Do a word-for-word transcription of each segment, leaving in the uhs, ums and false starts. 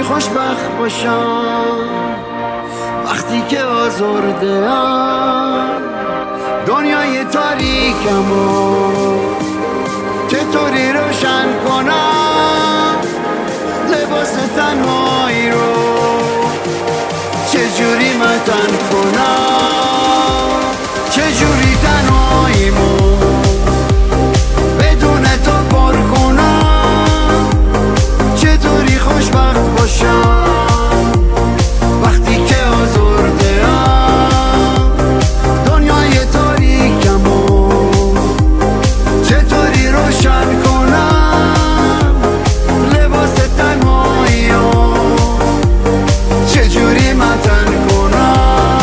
خوشبخت باشم وقتی که آزرده‌ام؟ دنیای تاریکمو چطوری روشن کنم؟ لباس تنهایی رو چجوری متن کنم؟ چجوری تنهاییمو بدون تو پر کنم؟ چطوری خوشبخت باشم وقتی که آزرده‌ام؟ دنیای تاریکمو چطوری روشن کنم؟ لباس تنهایی رو چجوری متن کنم؟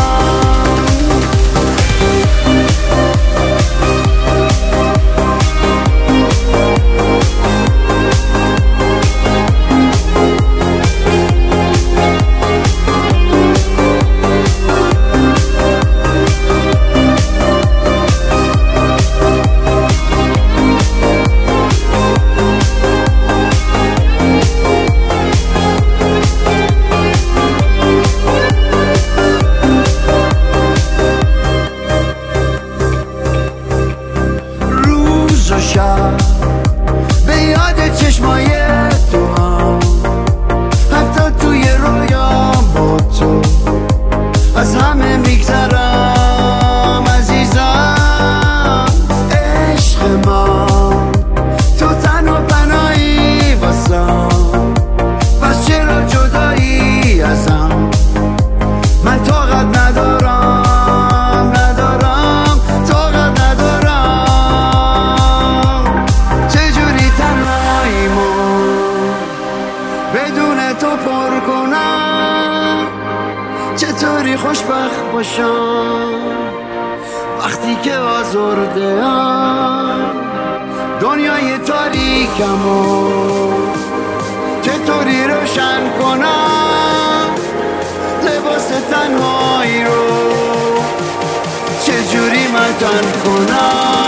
به یاد چشمای تو هم، حتی توی رویام با تو از همه میگذرم عزیزم. عشق من تو تن و پناهی واسم، پس چرا جدایی ازم؟ من طاقت ندارم ندارم طاقت ندارم. چجوری تنهاییمو بدون تو پر کنم؟ چطوری خوشبخت باشم وقتی که آزرده‌ام؟ دنیای تاریکمو چطوری روشن کنم؟ لباس تنهایی رو چجوری متن کنم؟